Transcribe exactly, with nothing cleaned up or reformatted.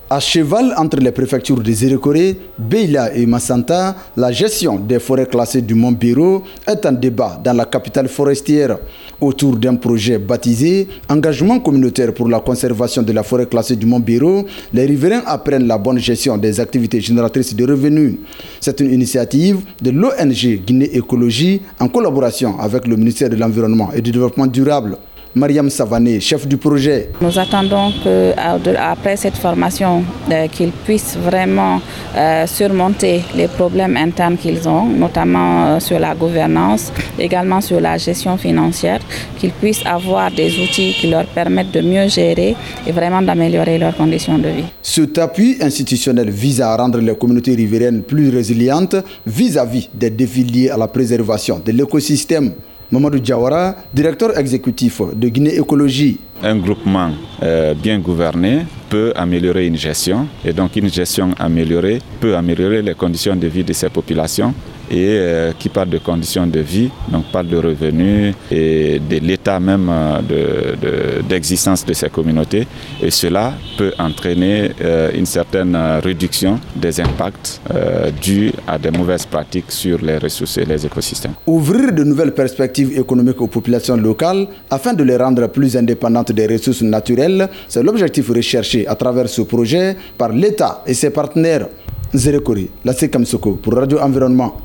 À cheval entre les préfectures de Zérékoré, Beila et Massanta, la gestion des forêts classées du Mont Biro est en débat dans la capitale forestière. Autour d'un projet baptisé « Engagement communautaire pour la conservation de la forêt classée du Mont Biro », les riverains apprennent la bonne gestion des activités génératrices de revenus. C'est une initiative de l'O N G Guinée Écologie en collaboration avec le ministère de l'Environnement et du Développement durable. Mariam Savané, chef du projet. Nous attendons qu'après cette formation, euh, qu'ils puissent vraiment euh, surmonter les problèmes internes qu'ils ont, notamment euh, sur la gouvernance, également sur la gestion financière, qu'ils puissent avoir des outils qui leur permettent de mieux gérer et vraiment d'améliorer leurs conditions de vie. Cet appui institutionnel vise à rendre les communautés riveraines plus résilientes vis-à-vis des défis liés à la préservation de l'écosystème. Mamadou Diawara, directeur exécutif de Guinée Écologie. Un groupement euh, bien gouverné peut améliorer une gestion et donc une gestion améliorée peut améliorer les conditions de vie de ces populations et euh, qui parle de conditions de vie, donc parle de revenus et de l'état même de, de, d'existence de ces communautés et cela peut entraîner euh, une certaine réduction des impacts euh, dus à des mauvaises pratiques sur les ressources et les écosystèmes. Ouvrir de nouvelles perspectives économiques aux populations locales afin de les rendre plus indépendantes des ressources naturelles, c'est l'objectif recherché à travers ce projet par l'État et ses partenaires. Zérékoré, la Sekam Soko pour Radio Environnement.